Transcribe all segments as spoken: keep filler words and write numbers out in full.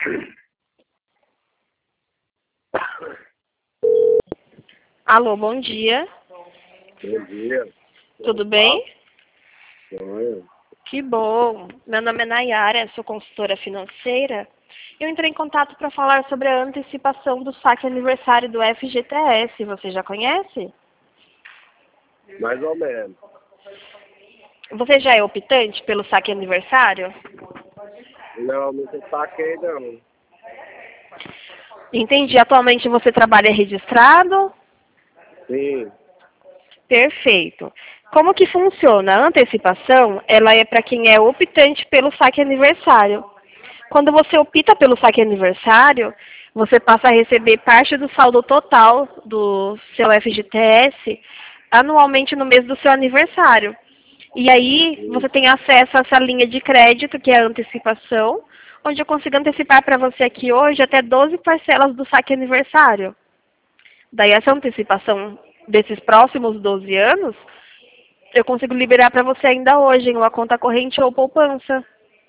Alô, bom dia. Bom dia. Tudo bem? Oi. Que bom. Meu nome é Nayara, sou consultora financeira. Eu entrei em contato para falar sobre a antecipação do saque aniversário do F G T S. Você já conhece? Mais ou menos. Você já é optante pelo saque aniversário? Não, nunca saquei não. Entendi. Atualmente você trabalha registrado? Sim. Perfeito. Como que funciona? A antecipação, ela é para quem é optante pelo saque aniversário. Quando você opta pelo saque aniversário, você passa a receber parte do saldo total do seu F G T S anualmente no mês do seu aniversário. E aí você tem acesso a essa linha de crédito, que é a antecipação, onde eu consigo antecipar para você aqui hoje até doze parcelas do saque aniversário. Daí essa antecipação desses próximos doze anos, eu consigo liberar para você ainda hoje em uma conta corrente ou poupança.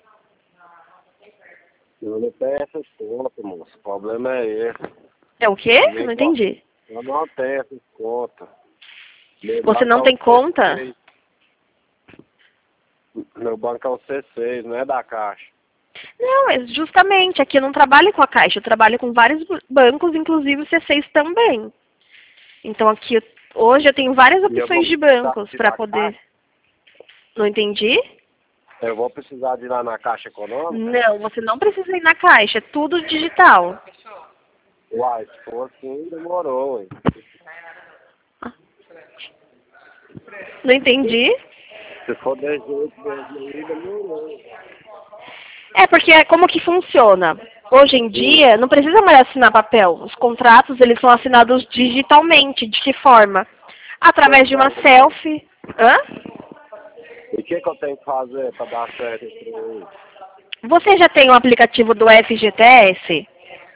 Eu não tenho essas contas, moço. O problema é esse. É o quê? Nem Não co- entendi. Eu não tenho essas contas. Meu Você banco não é o tem conta? C seis. Meu banco é o C seis, não é da Caixa. Não, é justamente, aqui eu não trabalho com a Caixa, eu trabalho com vários b- bancos, inclusive o C seis também. Então aqui, hoje eu tenho várias E eu vou opções de precisar bancos de ir para na poder... Caixa. Não entendi? Eu vou precisar de ir lá na Caixa Econômica? Não, você não precisa ir na Caixa, é tudo digital. Uai, se for assim, demorou, ué. Não entendi? Se for desse jeito mesmo aí, demorou. É porque é como que funciona. Hoje em Sim. dia, não precisa mais assinar papel. Os contratos, eles são assinados digitalmente. De que forma? Através de uma selfie. Hã? E o que, que eu tenho que fazer para dar certo esse trem aí? Você já tem o aplicativo do F G T S?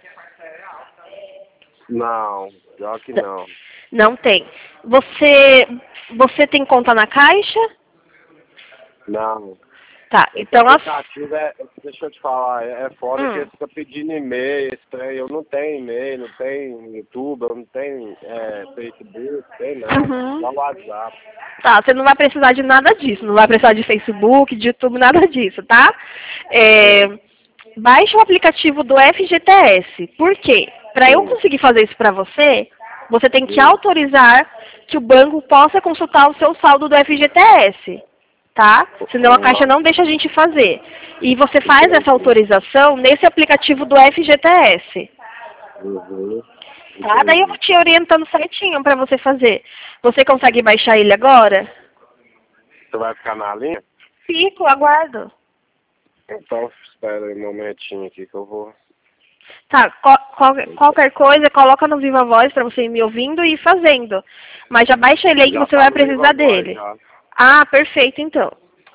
Não, pior que não. Não tem. Você, você tem conta na Caixa? Não. Tá, Esse então as... aplicativo é, deixa eu te falar, é é foda que Hum. ele fica pedindo e-mail, esse trem. Eu não tenho e-mail, não tenho YouTube, eu não tenho é, Facebook, não tenho nada. Uhum. Só WhatsApp. Tá, você não vai precisar de nada disso. Não vai precisar de Facebook, de YouTube, nada disso, tá? É, baixe o aplicativo do F G T S. Por quê? Para eu Sim, conseguir fazer isso para você, você tem que sim, autorizar que o banco possa consultar o seu saldo do F G T S, tá? Senão a Caixa não, não deixa a gente fazer. E você faz essa entendi. autorização nesse aplicativo do F G T S. Uhum, Tá? Daí eu vou entendi. te orientando certinho para você fazer. Você consegue baixar ele agora? Você vai ficar na linha? Fico, aguardo. Então espera aí um momentinho aqui que eu vou. Tá, qual- qual- qualquer coisa, coloca no Viva Voz para você ir me ouvindo e ir fazendo. Mas já baixa ele aí que Já você tá vai no Viva precisar Voz dele. já. Ah, perfeito, então.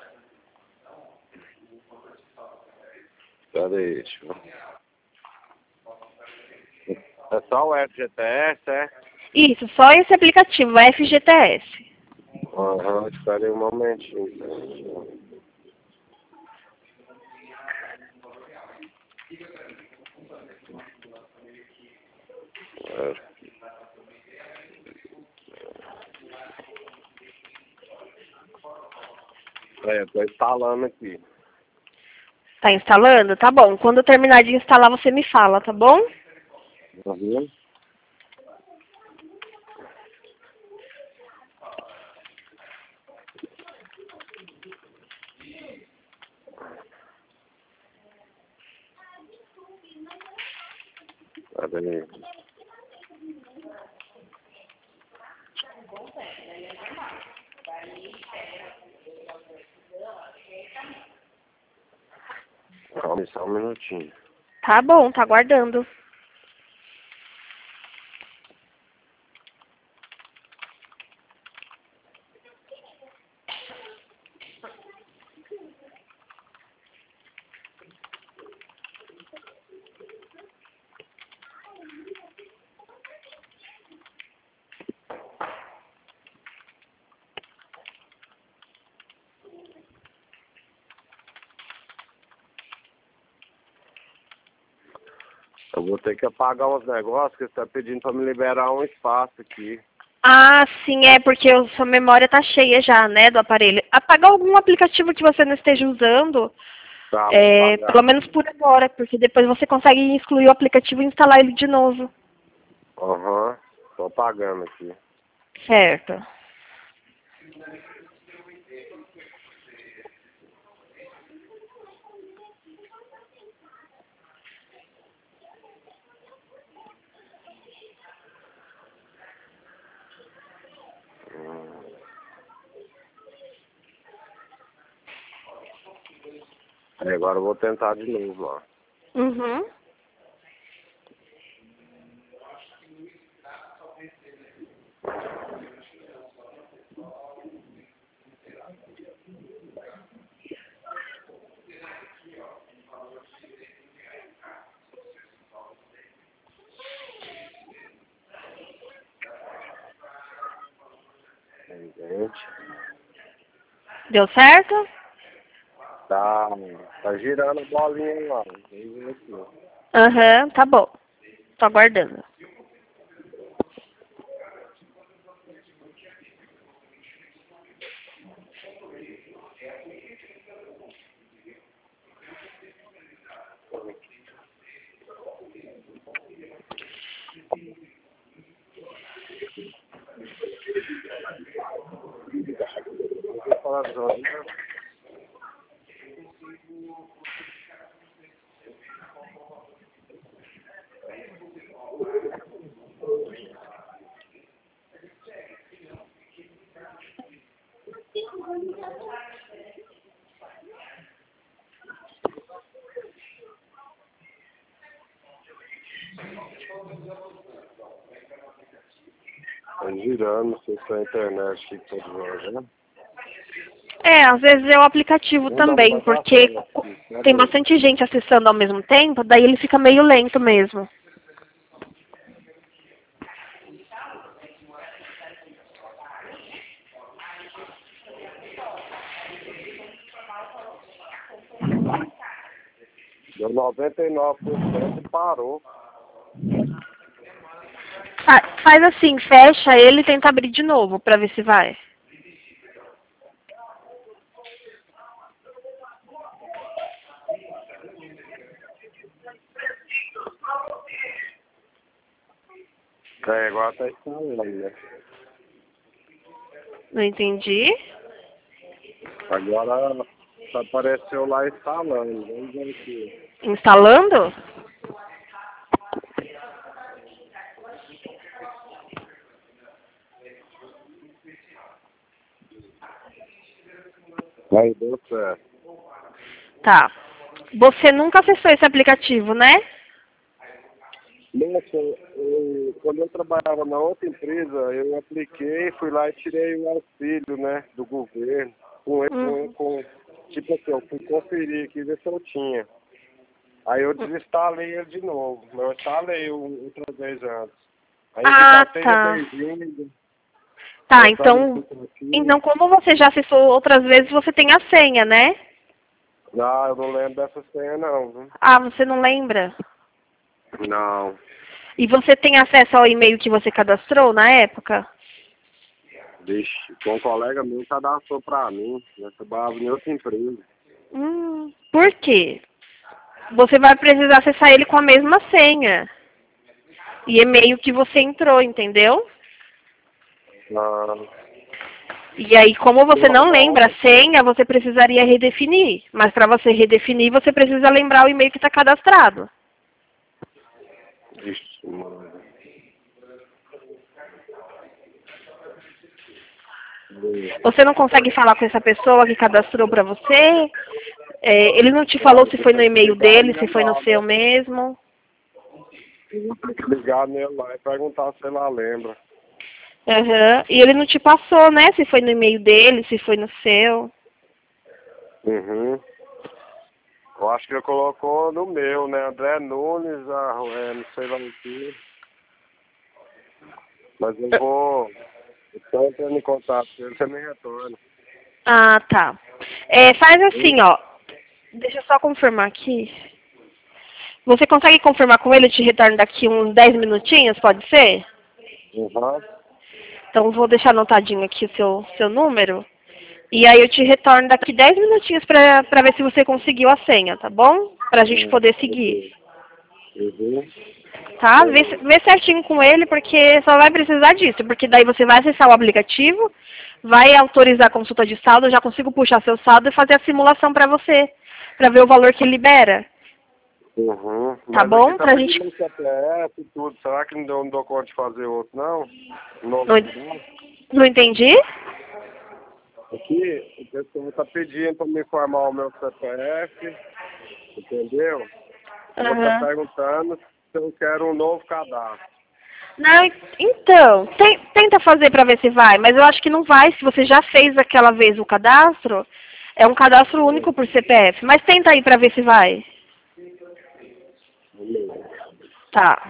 Espera aí, deixa eu... É só o F G T S, é? Isso, só esse aplicativo, F G T S. Aham, espera aí um momentinho. É. É, tô instalando aqui. Tá instalando? Tá bom. Quando eu terminar de instalar, você me fala, tá bom? Tá vendo? Espera aí. Calma aí, só um minutinho. Tá bom, tá aguardando. Eu vou ter que apagar uns negócios que você está pedindo para me liberar um espaço aqui. Ah, sim, é porque a sua memória tá cheia já, né, do aparelho. Apagar algum aplicativo que você não esteja usando, Tá, vou é, apagar. pelo menos por agora, porque depois você consegue excluir o aplicativo e instalar ele de novo. Aham, uhum. Tô apagando aqui. Certo. Aí agora eu vou tentar de novo, ó. Uhum. Gente, Deu certo? tá, tá girando a bolinha lá. Vem aqui. Aham, tá bom. Tô aguardando. Tá girando, não sei se é a internet que tá desenvolvendo. É, às vezes é o aplicativo Vamos dar uma também, porque baixada aqui, né, tem Deus? bastante gente acessando ao mesmo tempo, daí ele fica meio lento mesmo. Deu noventa e nove por cento e parou. Fa- Faz assim, fecha ele e tenta abrir de novo pra ver se vai. É, agora tá instalando, né? Não entendi. Agora apareceu lá instalando. Vamos ver aqui. Instalando? Aí deu certo. Tá. Você nunca acessou esse aplicativo, né? Nossa, eu, quando eu trabalhava na outra empresa, eu apliquei, fui lá e tirei o auxílio, né, do governo. Com, Uhum. com, com, tipo assim, eu fui conferir aqui, ver se eu tinha. Aí eu desinstalei ele de novo. Eu instalei um- outra vez antes. Aí eu vi que Ah, até tá. bem-vindo. Tá, Voltando então, aqui. então como você já acessou outras vezes, você tem a senha, né? Não, eu não lembro dessa senha não, viu? Ah, você não lembra? Não. E você tem acesso ao e-mail que você cadastrou na época? Vixe, com um colega meu cadastrou pra mim. Eu trabalhava em outra empresa. Hum, por quê? Você vai precisar acessar ele com a mesma senha e e-mail que você entrou, entendeu? Ah, E aí, como você não lembra normal. a senha, você precisaria redefinir. Mas para você redefinir, você precisa lembrar o e-mail que está cadastrado. Vixe, mano. Você não consegue falar com essa pessoa que cadastrou para você? É, ele não te falou Não, se vou foi no ter que e-mail ligar dele, se nele foi no lá, seu né? mesmo? Vou ter que ligar nele lá e perguntar se ela lembra. Aham. E ele não te passou, né? Se foi no e-mail dele, se foi no seu. Uhum. Eu acho que ele colocou no meu, né? André Nunes, ah, é, não sei lá o que. Mas eu vou. Estou entrando em contato com ele, você me retorna. Ah, tá. É, faz assim, ó. Deixa eu só confirmar aqui. Você consegue confirmar com ele? Eu te retorno daqui uns dez minutinhos, pode ser? Uhum. Então vou deixar anotadinho aqui o seu, seu número. E aí eu te retorno daqui dez minutinhos pra, pra ver se você conseguiu a senha, tá bom? Pra gente Uhum. poder seguir. Uhum. Tá? Vê, vê certinho com ele, porque só vai precisar disso. Porque daí você vai acessar o aplicativo, vai autorizar a consulta de saldo, eu já consigo puxar seu saldo e fazer a simulação pra você. Pra ver o valor que libera. Uhum. Tá Mas bom? aqui tá Pra gente... pedindo C P F e tudo. Será que não dou, não dou conta de fazer outro, não? Não, Não, não. não entendi? Aqui, o pessoal tá pedindo para me informar o meu C P F, entendeu? Ela tá Aham. perguntando se eu quero um novo cadastro. Não, então, tem- tenta fazer para ver se vai, mas eu acho que não vai, se você já fez aquela vez o cadastro, é um cadastro único por C P F, mas tenta aí para ver se vai. Tá.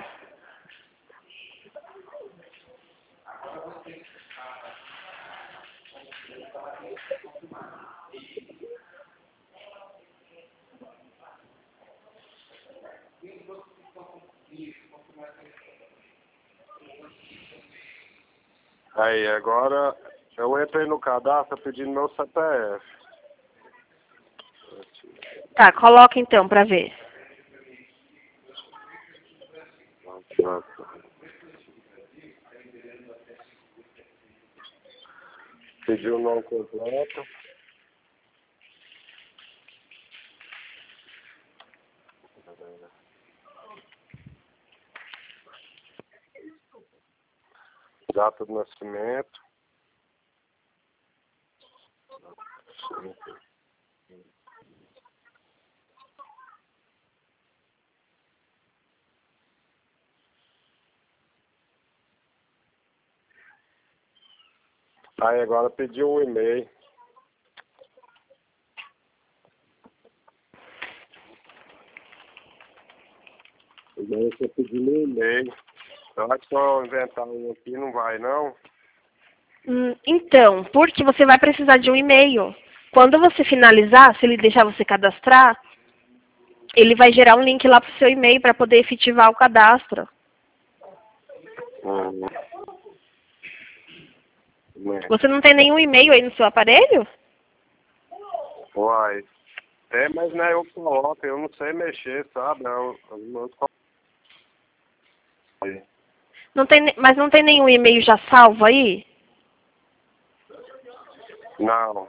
Aí, agora, eu entrei no cadastro pedindo meu C P F. Tá, coloca então para ver. Pediu o nome completo. Data de nascimento. Aí agora pediu o e-mail. Agora você pediu meu e-mail. Será que se eu inventar um aqui não vai, não? Hum, então, porque você vai precisar de um e-mail. Quando você finalizar, se ele deixar você cadastrar, ele vai gerar um link lá pro seu e-mail para poder efetivar o cadastro. Hum. Você não tem nenhum e-mail aí no seu aparelho? Uai. É, mas não é eu que coloco, eu não sei mexer, sabe? Eu, eu, eu... Não tem, ne- mas não tem nenhum e-mail já salvo aí? Não.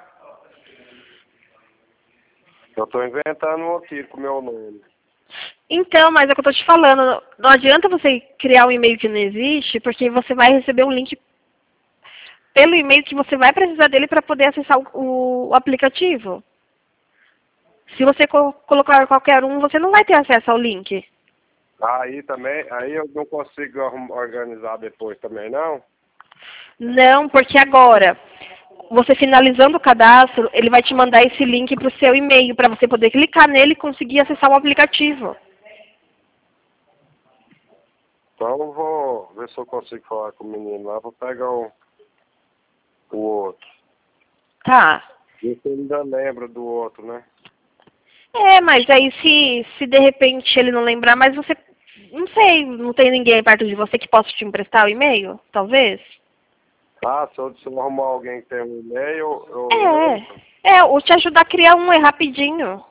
Eu tô inventando um aqui com o meu nome. Então, mas é o que eu tô te falando. Não adianta você criar um e-mail que não existe, porque você vai receber um link pelo e-mail que você vai precisar dele para poder acessar o, o aplicativo. Se você co colocar qualquer um, você não vai ter acesso ao link. Aí também, aí eu não consigo arrum- organizar depois também, não? Não, porque agora, você finalizando o cadastro, ele vai te mandar esse link para o seu e-mail, para você poder clicar nele e conseguir acessar o aplicativo. Então eu vou ver se eu consigo falar com o menino lá, vou pegar o, o outro. Tá. Você ainda lembra do outro, né? É, mas aí se, se de repente ele não lembrar, mas você, não sei, não tem ninguém perto de você que possa te emprestar o e-mail, talvez? Ah, se eu, se eu arrumar alguém que tem um e-mail, eu É, lembro. é, ou te ajudar a criar um, é rapidinho.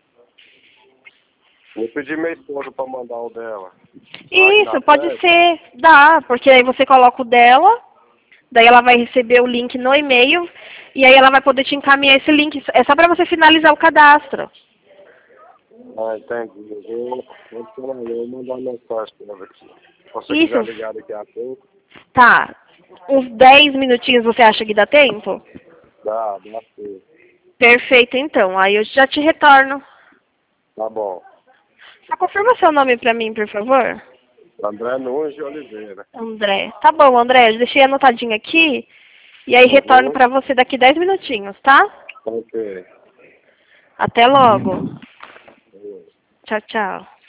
Vou pedir minha esposa pra mandar o dela. Isso, Dá pode certo? ser, dá, porque aí você coloca o dela, daí ela vai receber o link no e-mail, e aí ela vai poder te encaminhar esse link. É só para você finalizar o cadastro. Ah, entendi. Eu vou, eu vou eu vou mandar uma mensagem pra ela aqui. Se você Isso, quiser ligar daqui a pouco, tá. Uns dez minutinhos você acha que dá tempo? dá, dá sim. Perfeito, então. Aí eu já te retorno. Tá bom. Só confirma seu nome pra mim, por favor. André Nunes de Oliveira. André. Tá bom, André. Eu deixei anotadinho aqui. E aí retorno Uhum. pra você daqui dez minutinhos, tá? Ok. Até logo. Tchau, tchau.